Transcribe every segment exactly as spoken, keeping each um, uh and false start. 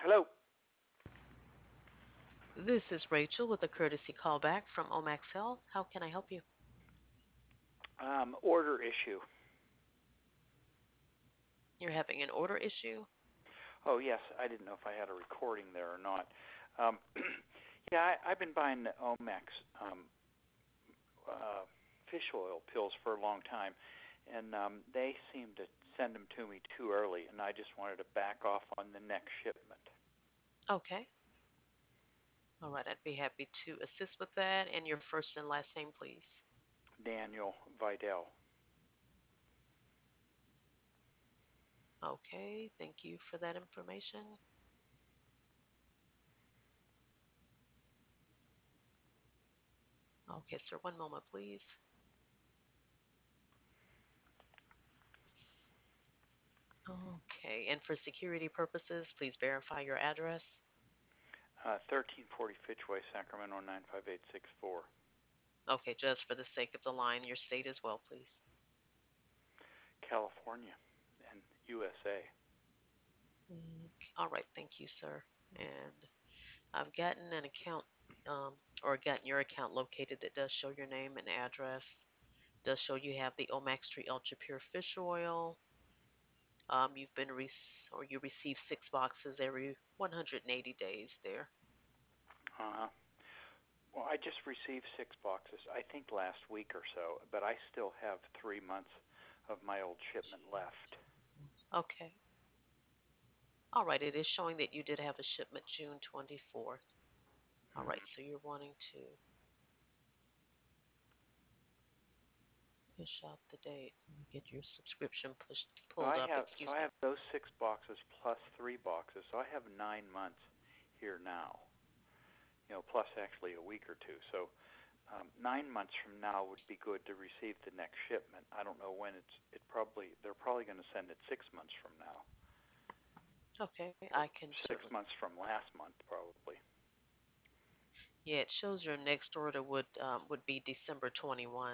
Hello. This is Rachel with a courtesy call back from Omax Health. How can I help you? Um, order issue. You're having an order issue? Oh yes, I didn't know if I had a recording there or not. Um, yeah, I, I've been buying the Omex um, uh, fish oil pills for a long time, and um, they seem to send them to me too early, and I just wanted to back off on the next shipment. Okay. All right, I'd be happy to assist with that. And your first and last name, please. Daniel Vidal. Okay, thank you for that information. Okay, sir, one moment, please. Okay, and for security purposes, please verify your address. Uh, thirteen forty Fitchway, Sacramento nine five eight six four. Okay, just for the sake of the line, your state as well, please. California and U S A. Mm, All right, thank you, sir. And I've gotten an account um, or gotten your account located that does show your name and address. Does show you have the Omax Tree Ultra Pure Fish Oil. Um, you've been re- or you receive six boxes every one hundred eighty days there. Uh-huh. Well, I just received six boxes, I think last week or so, but I still have three months of my old shipment left. Okay. All right. It is showing that you did have a shipment June twenty-fourth. All right. Mm. So you're wanting to push out the date. Let me get your subscription pushed So pulled I up. have so Excuse I me. have those six boxes plus three boxes. So I have nine months here now. You know, plus actually a week or two. So um, nine months from now would be good to receive the next shipment. I don't know when it's. It probably they're probably going to send it six months from now, Okay. or I can six certainly. months from last month probably. Yeah, it shows your next order would um, would be December twenty-first.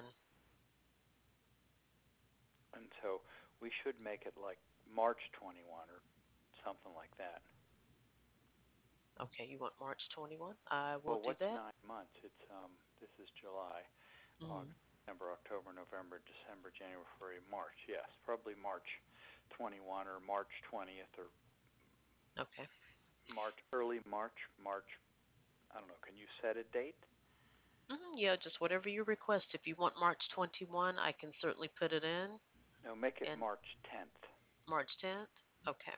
And so we should make it like March twenty-first or something like that. Okay, you want March twenty-first? I will Well, do what's that. nine months? It's um, this is July, Mm, August, September, October, November, December, January, February, March. Yes, probably March twenty-first or March twentieth or okay. March, early March, March. I don't know. Can you set a date? Mm, yeah, just whatever you request. If you want March twenty-first, I can certainly put it in. No, make it And March tenth. March tenth? Okay.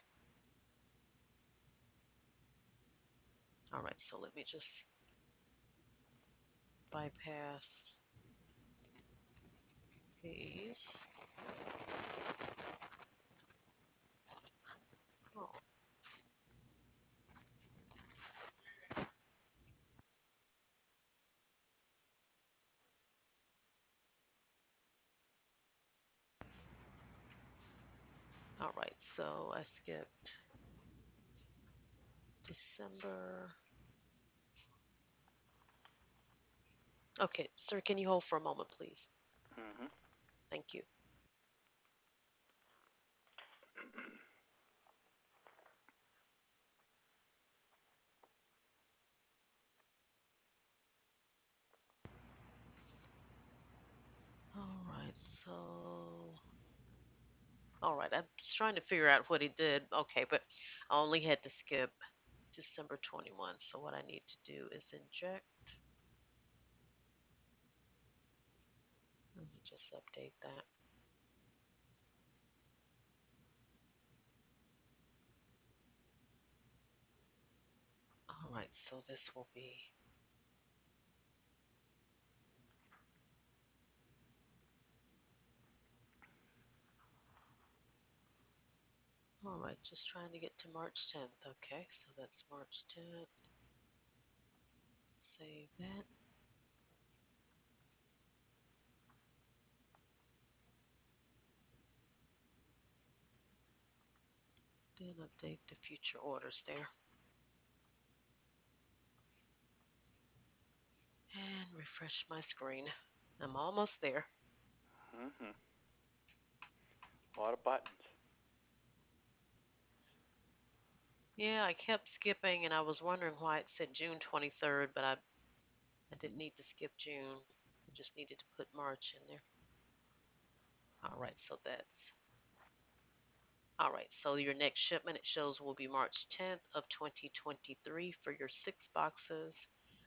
All right, so let me just bypass these. Oh, all right, so I skipped December. Okay, sir, can you hold for a moment, please? Mm-hmm. Thank you. All right, so all right, I'm just trying to figure out what he did. Okay, but I only had to skip December twenty-first. So what I need to do is inject. Let me just update that. All right, so this will be. All right, just trying to get to March tenth. Okay, so that's March tenth. Save that. Then update the future orders there. And refresh my screen. I'm almost there. Mm-hmm. A lot of buttons. Yeah, I kept skipping and I was wondering why it said June twenty-third, but I, I didn't need to skip June. I just needed to put March in there. All right, so that's all right. So your next shipment it shows will be March tenth of twenty twenty-three for your six boxes.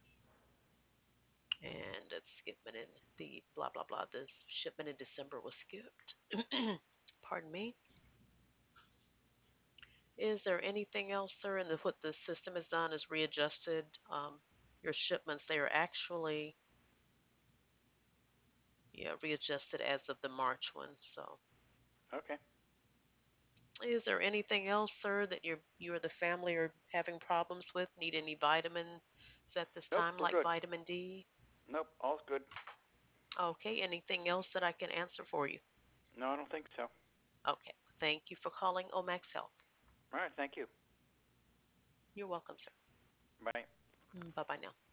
And it's skipping in the blah blah blah. The shipment in December was skipped. Pardon me. Is there anything else, sir? And the, what the system has done is readjusted um, your shipments. They are actually yeah readjusted as of the March one. So, Okay. is there anything else, sir, that you you or the family are having problems with? Need any vitamins at this Nope, time, we're like good. vitamin D? Nope, all's good. Okay. Anything else that I can answer for you? No, I don't think so. Okay. Thank you for calling Omax Health. All right, thank you. You're welcome, sir. Bye. Bye bye now.